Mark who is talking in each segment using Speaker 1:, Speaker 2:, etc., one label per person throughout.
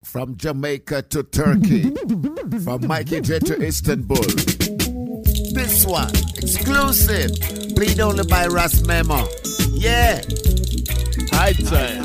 Speaker 1: From Jamaica to Turkey, from Mikey J to Istanbul. This one, exclusive, played only by Ras Memo. Yeah.
Speaker 2: High time.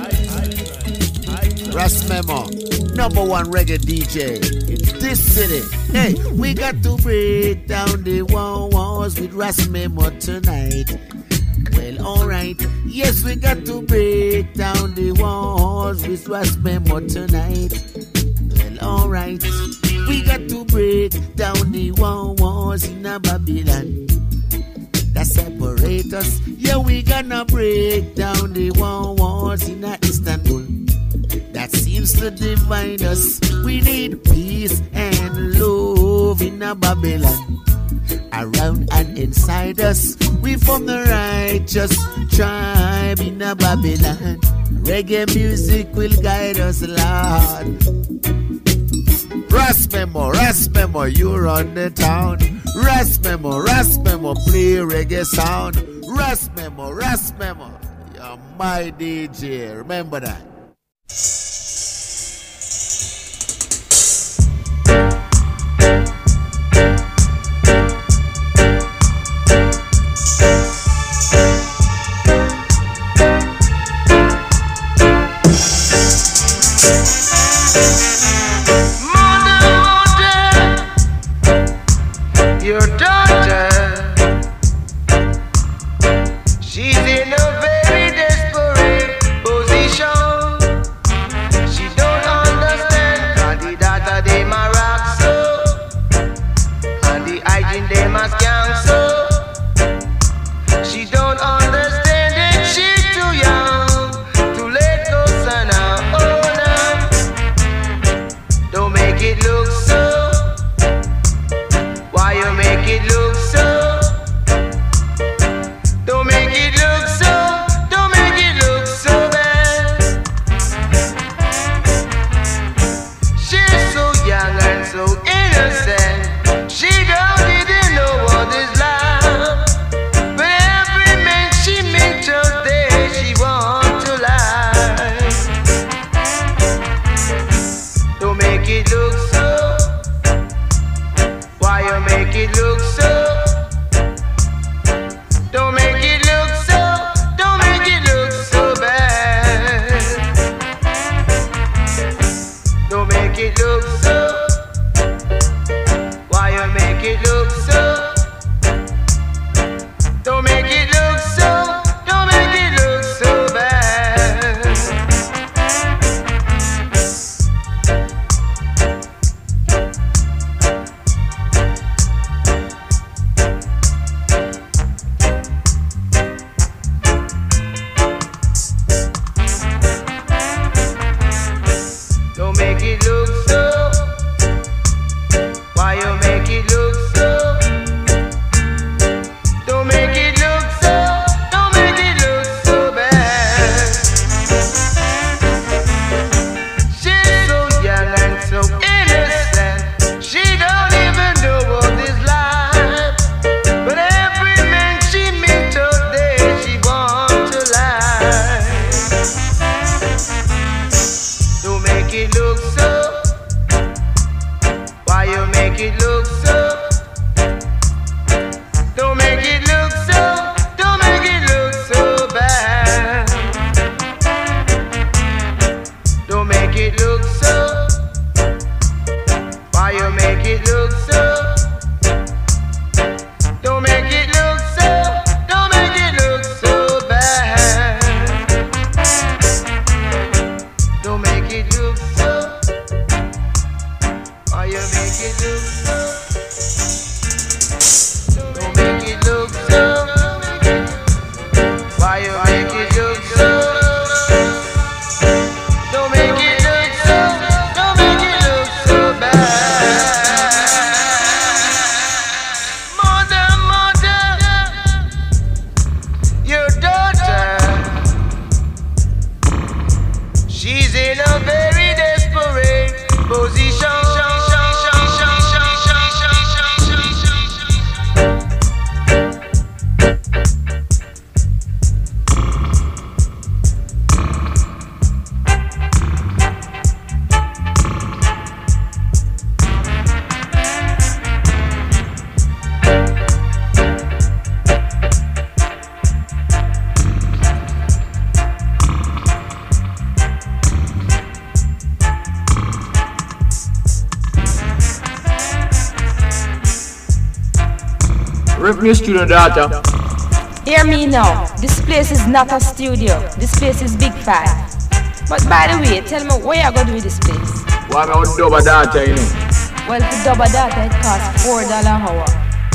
Speaker 1: Ras Memo, #1 reggae DJ in this city. Hey, we got to break down the walls with Ras Memo tonight. Well, alright. Yes, we got to break down the walls with Ras Memo tonight. Well, alright. We got to break down the walls in a Babylon that separate us. Yeah, we gonna break down the walls in a Istanbul that seems to divide us. We need peace and love in a Babylon around and inside us. We from the righteous tribe in a Babylon. Reggae music will guide us, Lord. Ras Memo, you run the town. Ras Memo, play reggae sound. Ras Memo, you're my DJ. Remember that.
Speaker 3: Don't make it look so. Why you make it look so?
Speaker 2: Rip me studio data.
Speaker 3: Hear me now. This place is not a studio. This place is Big Five. But by the way, tell me what you gonna do with this place?
Speaker 2: Why am I on double data, you know?
Speaker 3: Well, for double data, it costs $4 an hour.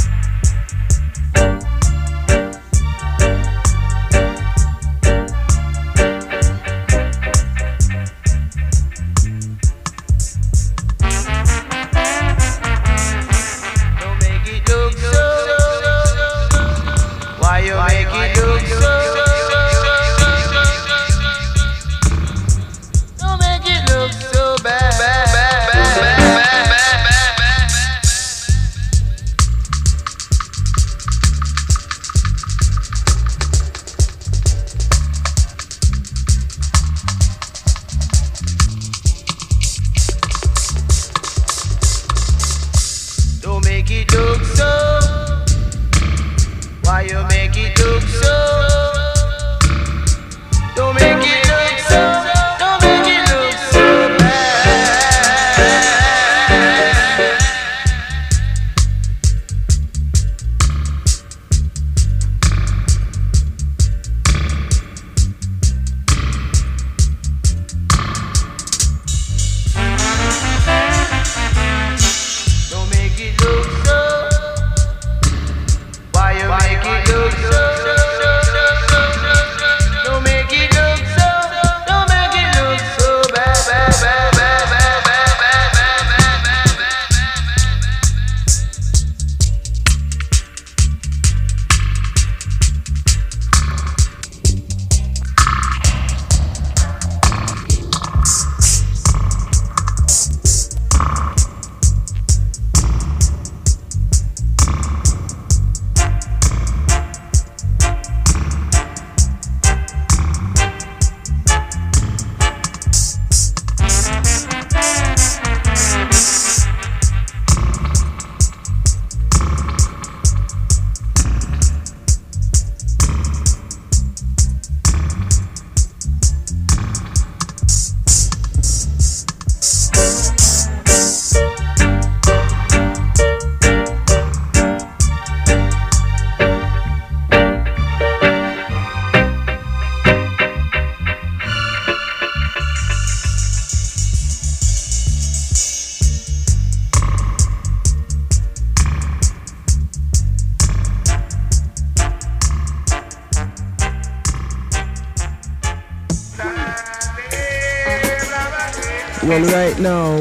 Speaker 4: Well, right now,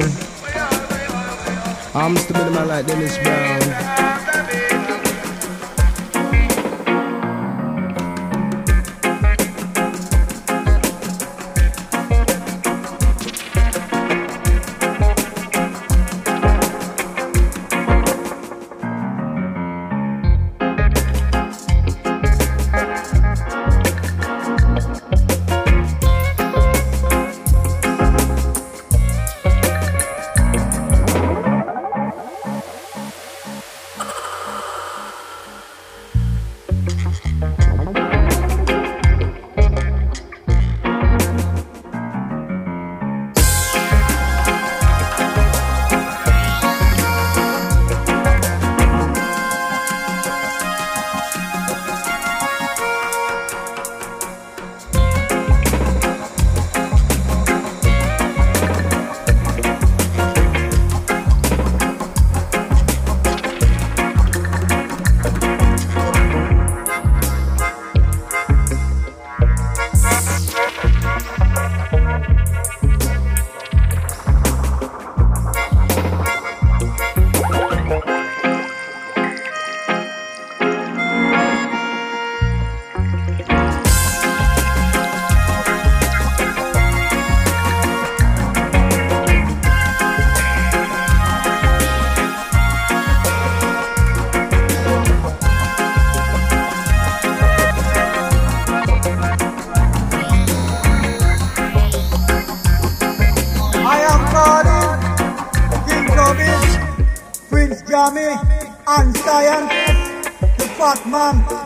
Speaker 4: I'm Mr. Miniman like Dennis Brown.
Speaker 5: And Science, the fat man.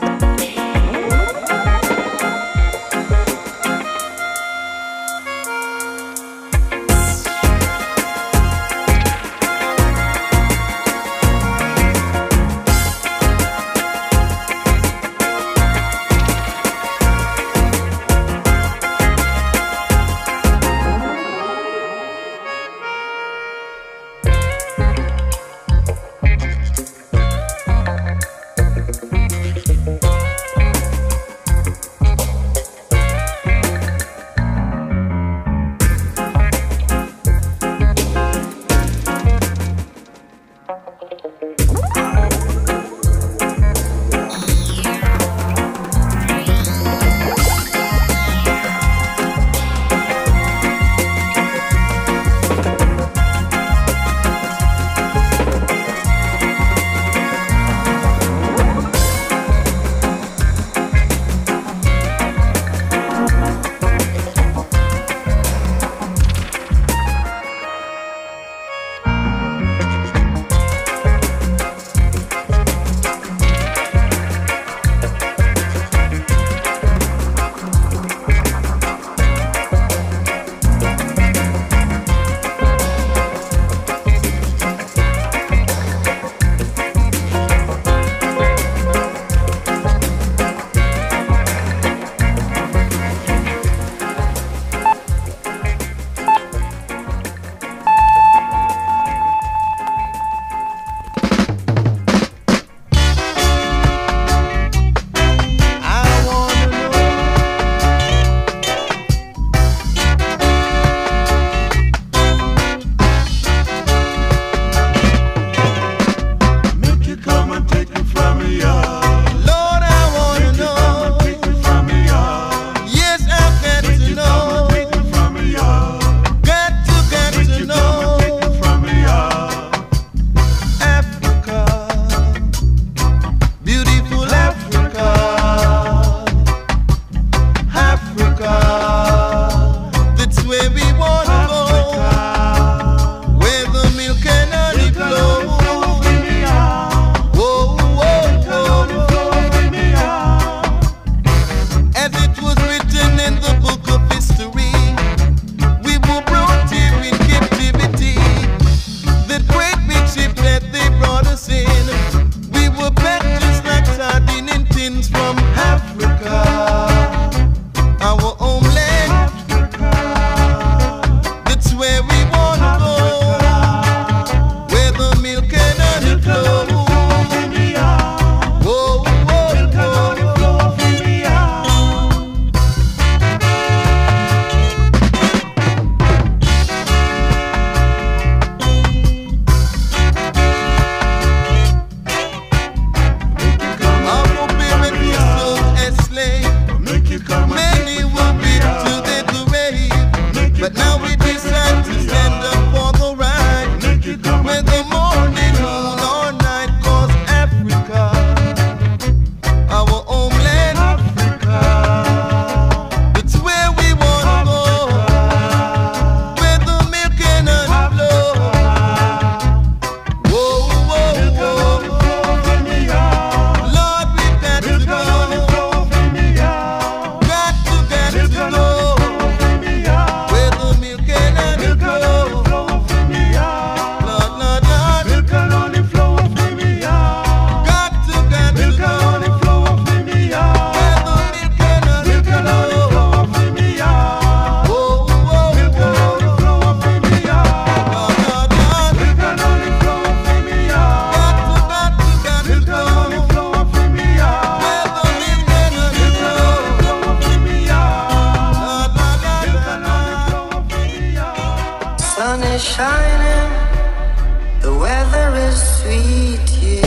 Speaker 6: shining, the weather is sweet, yeah.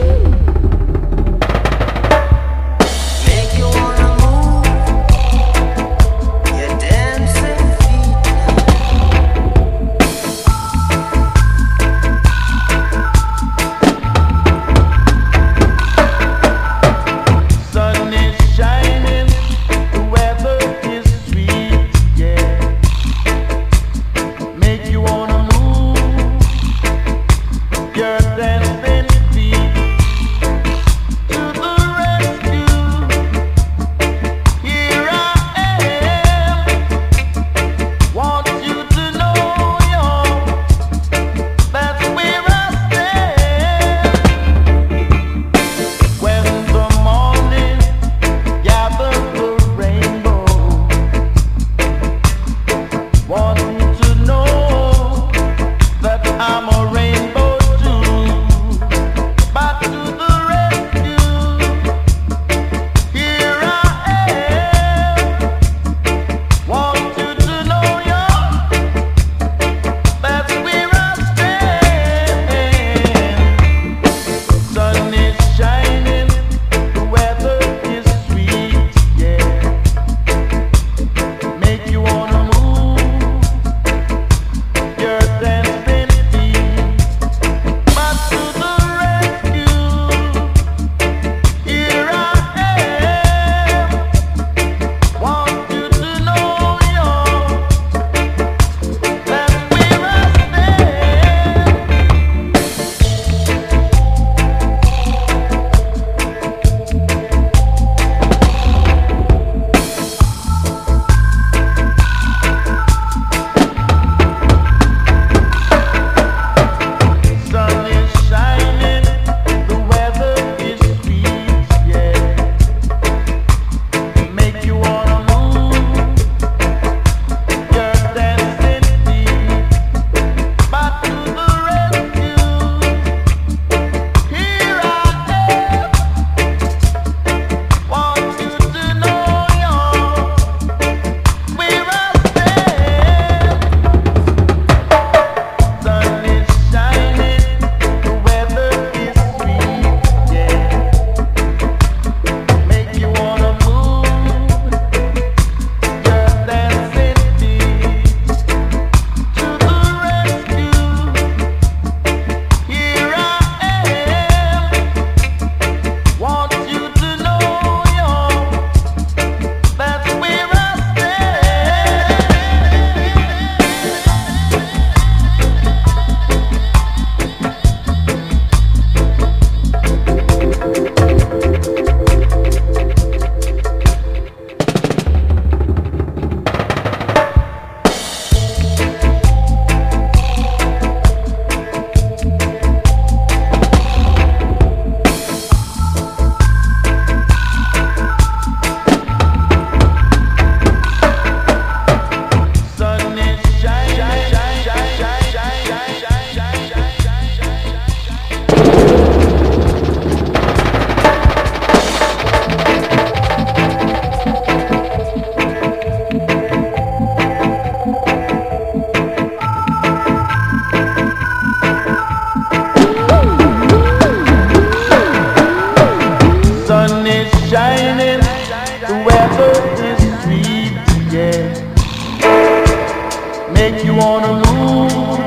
Speaker 6: Make you wanna move your dancing feet now. Sun is shining, the weather is sweet, yeah. Make you wanna move your dancing feet to the rescue. Here I am. Want you to know, y'all, that's where I stand. When the morning gathers the rainbow, want you to know that I'm a rainbow too. Back to the rescue. Here I am. Want you to know, y'all, that's where I stand. Sun is shining, the weather is sweet, yeah. Make you wanna move your dancing feet. Back to the rescue. Here I am. Want you to know, y'all, that's where I stand. Sun is shining, the weather is sweet, yeah. Make you wanna move your dancing feet. Back to the rescue. Here I am. Want you to know, y'all, where I stand. Sun is shining, the weather is sweet, yeah. Make you wanna move your dancing feet to the rescue. Here I am. Want you to know, y'all, that's where I Sun is shining, the weather is sweet, yeah. Make you wanna move.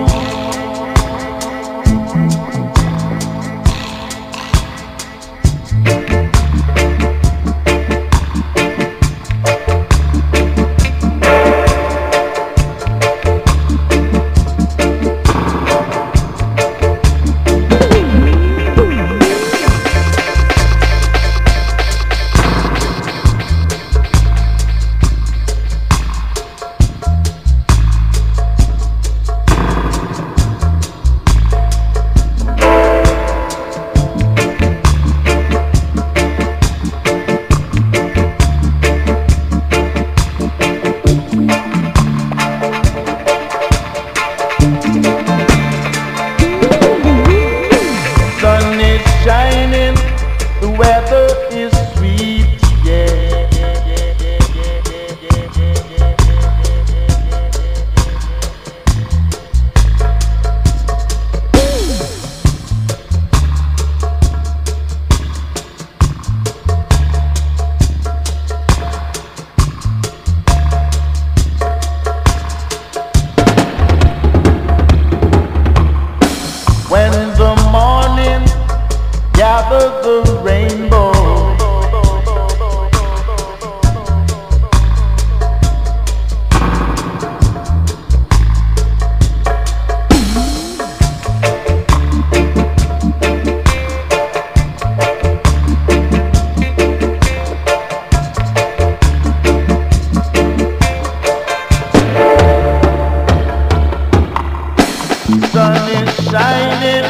Speaker 6: shining.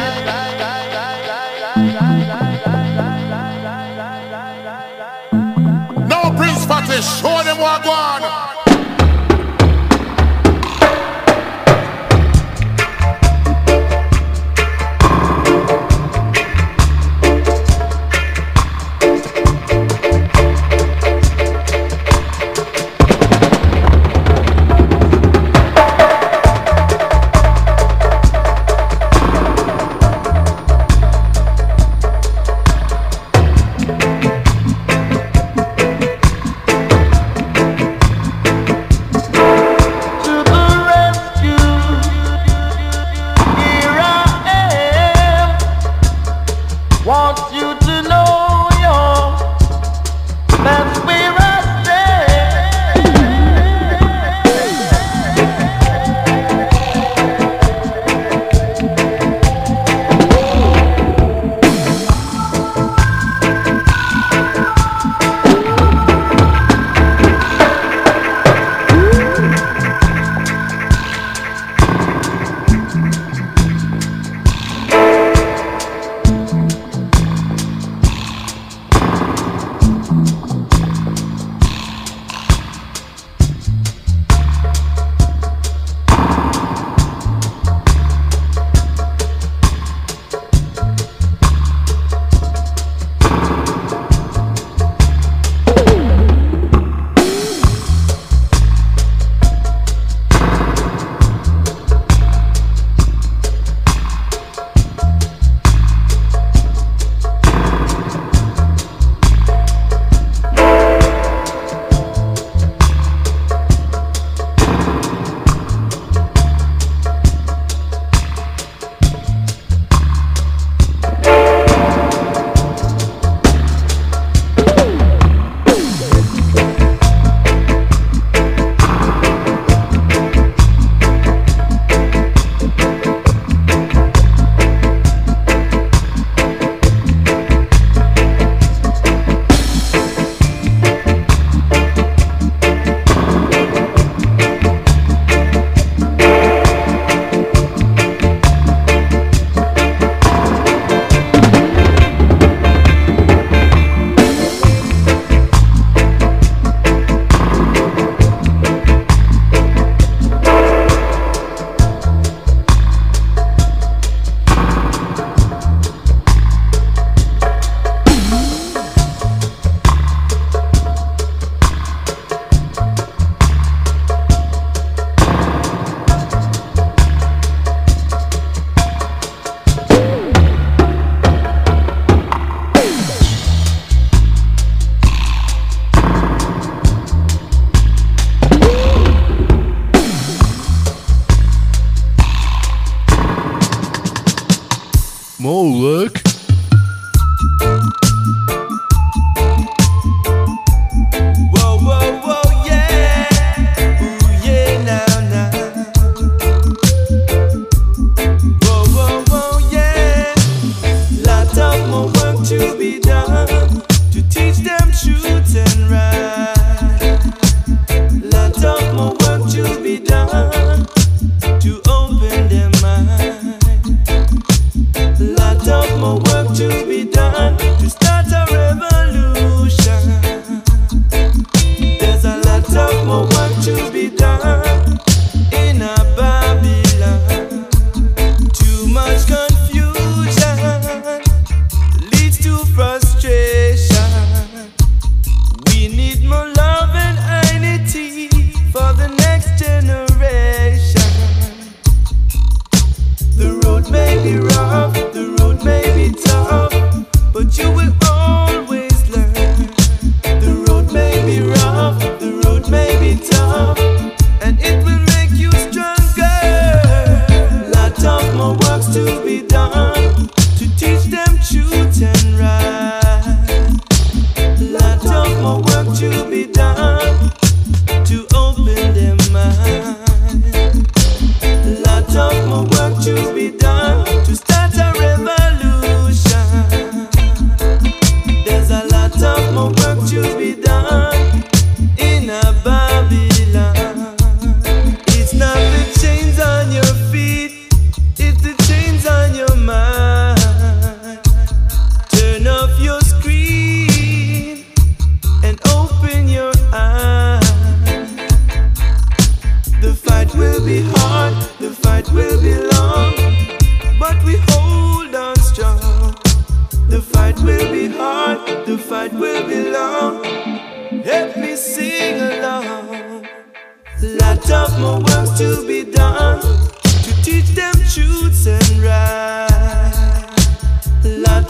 Speaker 7: No Prince Fatty, show them what go on. More work.
Speaker 8: Whoa, whoa, whoa, yeah. Ooh, yeah, now, now. Whoa, whoa, whoa, yeah. Lot of more work to be done to teach them truth and right. Lot of more work to be done to open their mind. Lot of more work to be done to start a revolution. There's a lot of more work to be done in a Babylon. Too much confusion leads to frustration. We need more love and unity for the next generation. The road may be rough, the road may be tough, but you will always learn. The road may be rough, the road may be tough, and it will make you stronger. Lot of more work to be done to teach them truth and right. Lot of more work to be done to open their mind. Lot of more work to be done to start a revolution. There's a lot of more work to be done in a Babylon. It's not the chains on your feet, it's the chains on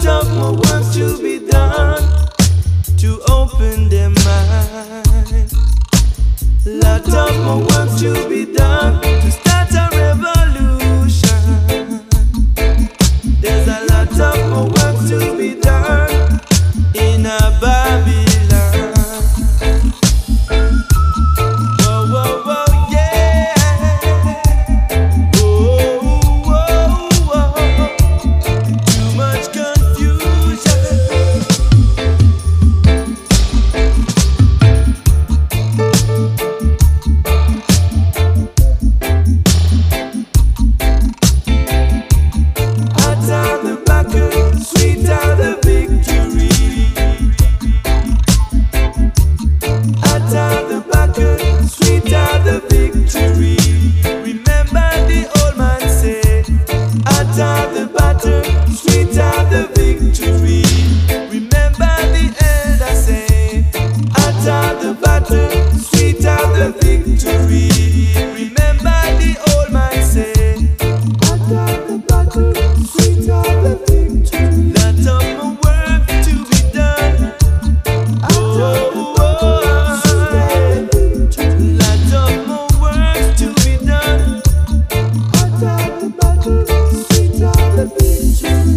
Speaker 8: of more work to be done to open their mind. Lot of more work to be done to start a revolution. There's a lot of more work to be done in a Babylon. Whoa, whoa, whoa, yeah. Whoa, whoa, whoa. Too much confusion. Hot are the battle, sweet are the victory. Hot are the battle, sweet are the victory. Remember the old man say, hot are the battle, sweet are the victory. Remember the elder say, hot are the battle, sweet are the victory. Remember the old man say, hot are the battle, sweet are the victory. Lot of more work to be done. Oh, lot of more work to be done. Hot are the battle, sweet are the victory.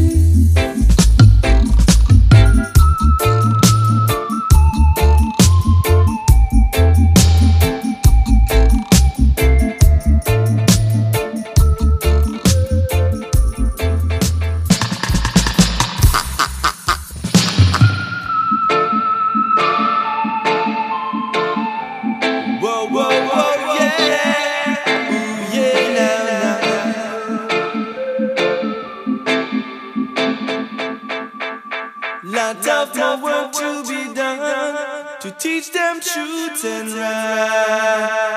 Speaker 8: Whoa, whoa, whoa, yeah. Ooh, yeah, now, now. Lot of more work to be done to teach them truth and right.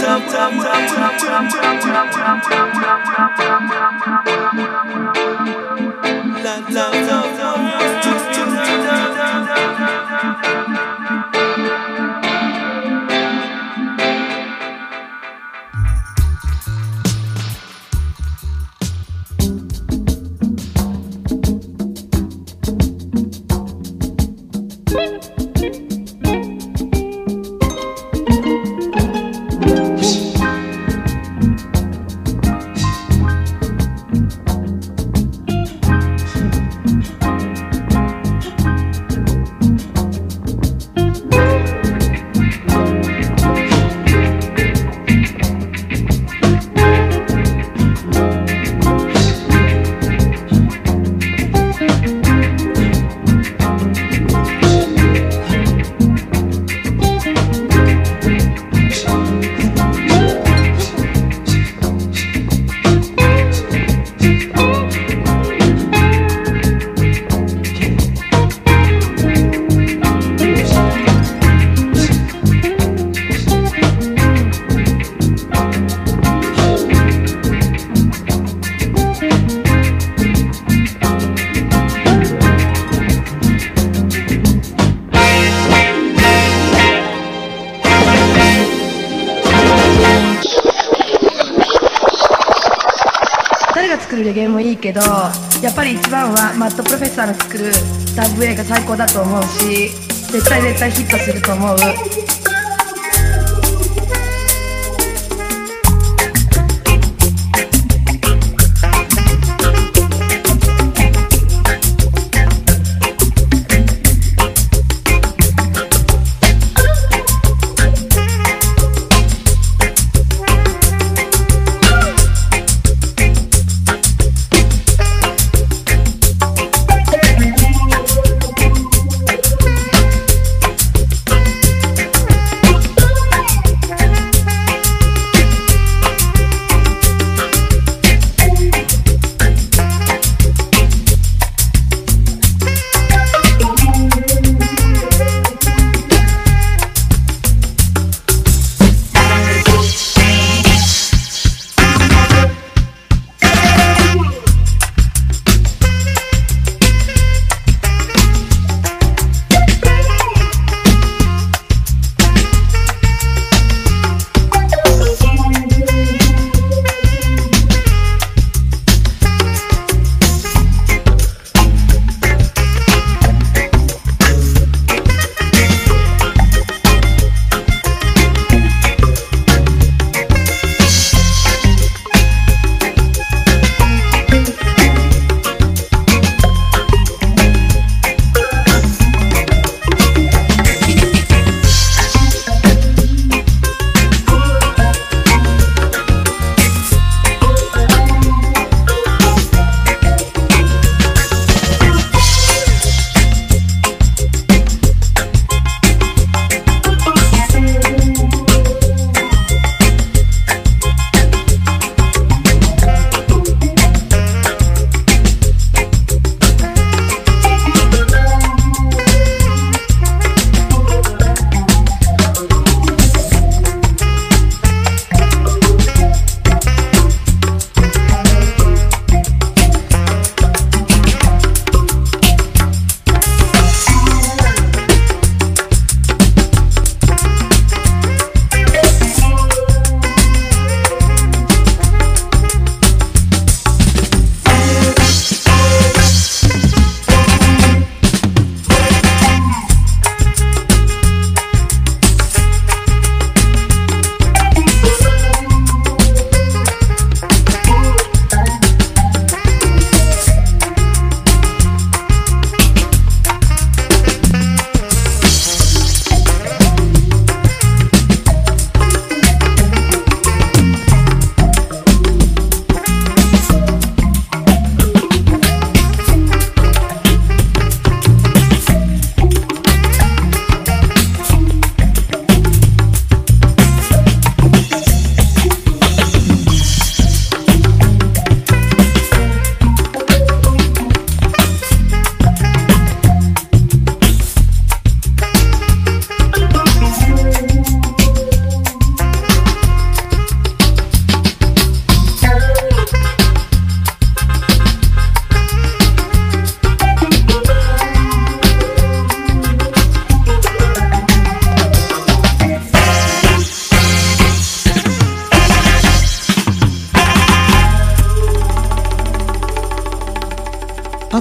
Speaker 9: レゲエもいいけど、やっぱり一番はマッドプロフェッサーの作るダブ A が最高だと思うし、絶対ヒットすると思う。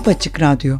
Speaker 10: Top Açık Radyo.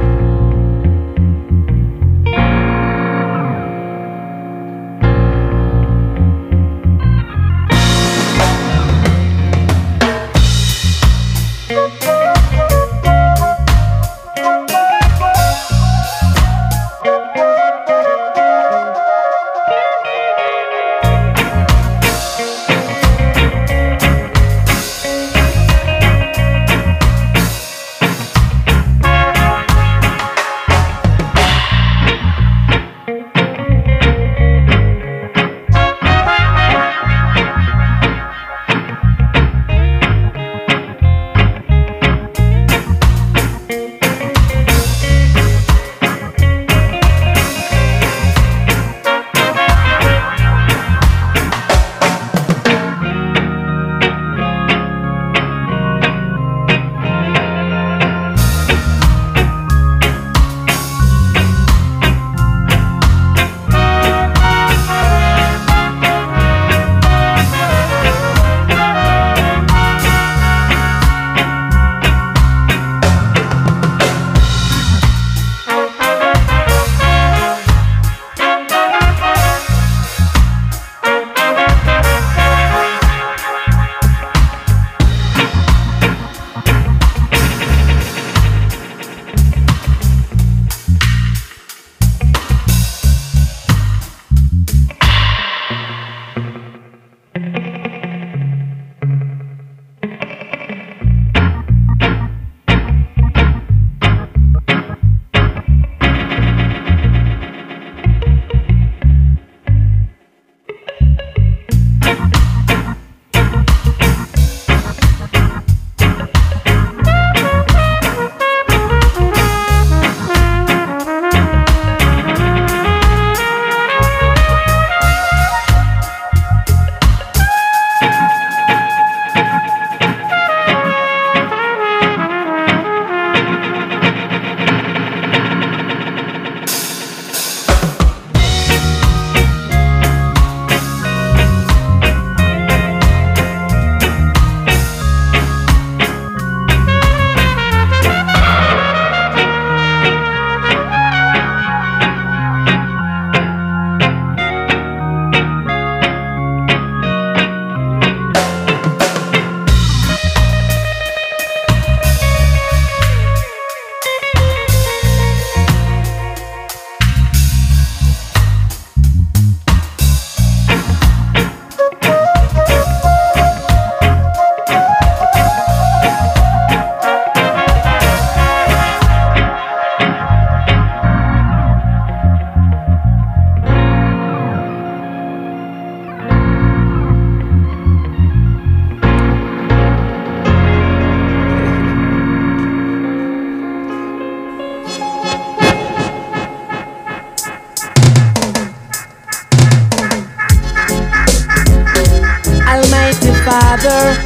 Speaker 11: Father,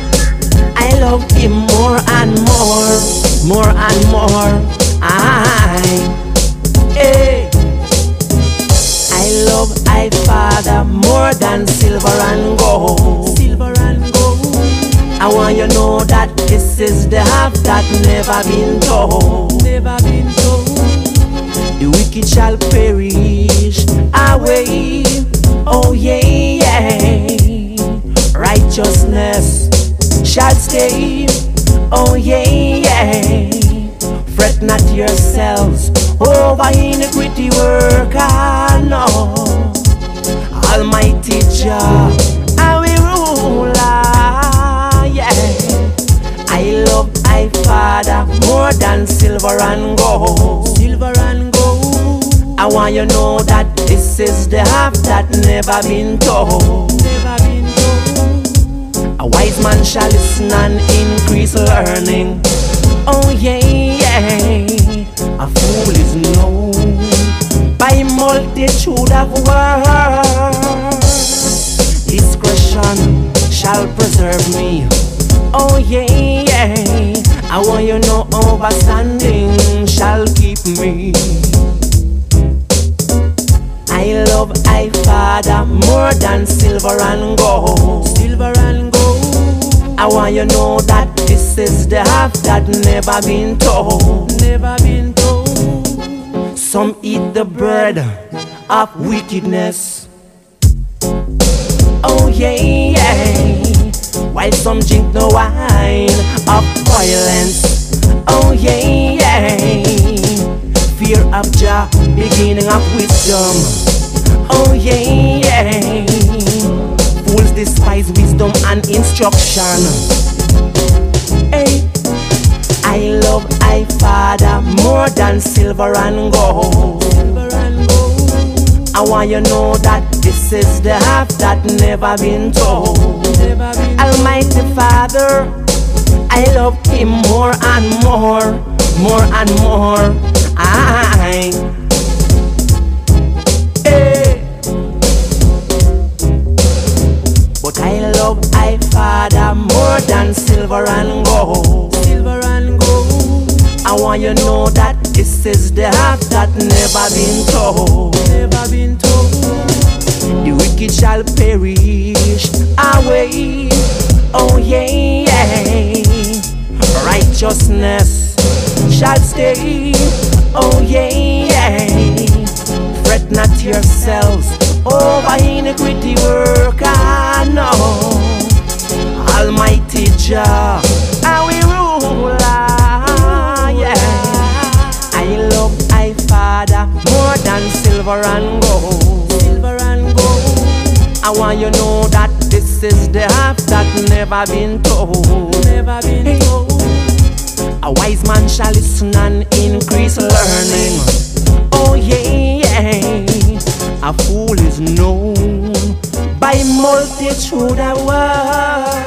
Speaker 11: I love him more and more, more and more. I love I Father more than silver and gold. Silver and gold. I want you to know that this is the half that never been told. Never been told. The wicked shall perish away. Oh yeah, yeah. Righteousness shall stay. Oh yeah, yeah. Fret not yourselves over iniquity work. No. Almighty Jah, I will rule. Yeah. I love I Father more than silver and gold. Silver and gold. I want you to know that this is the half that never been told. Never been told. A wise man shall listen and increase learning. Oh yeah, yeah. A fool is known by multitude of words. Discretion shall preserve me. Oh yeah, yeah. I want you to know understanding shall keep me. I love I Father more than silver and gold. Silver and gold. I want you to know that this is the half that never been told. Never been told. Some eat the bread of wickedness. Oh yeah, yeah. While some drink the wine of violence. Oh yeah, yeah. Fear of Jah, beginning of wisdom. Oh yeah, yeah. Fools despise wisdom and instruction. Hey, I love I Father more than silver and gold. I want you know that this is the half that never been told. Almighty Father, I love Him more and more, more and more. Hey. But I love I Father more than silver and gold. Silver and gold. I want you know that this is the half that never been told. Never been told. The wicked shall perish away. Oh yeah, yeah. Righteousness shall stay. Oh yeah, yeah. Fret not yourselves over iniquity work. I know Almighty Jah, I will rule. Yeah. I love I Father more than silver and gold. Silver and gold. I want you know that this is the half that never been told. Never been told. A wise man shall listen and increase learning. Oh yeah, yeah. A fool is known by multitude of words.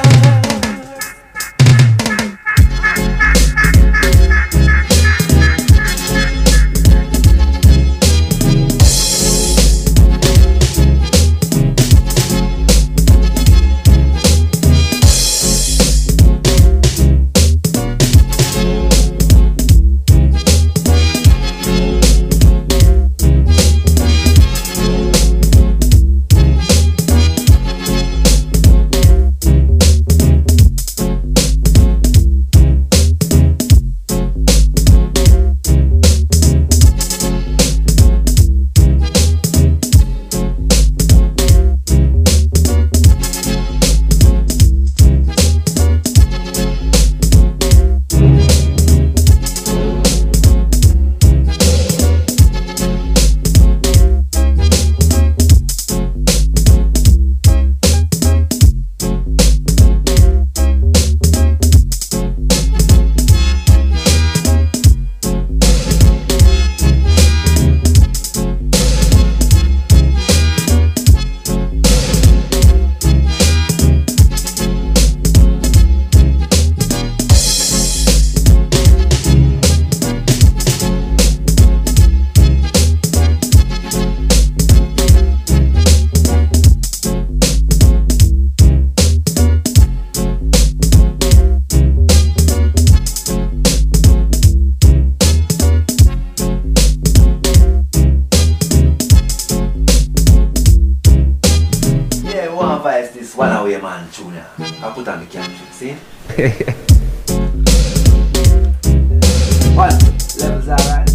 Speaker 11: This one away man tune. I put on the camera, see? One, levels alright.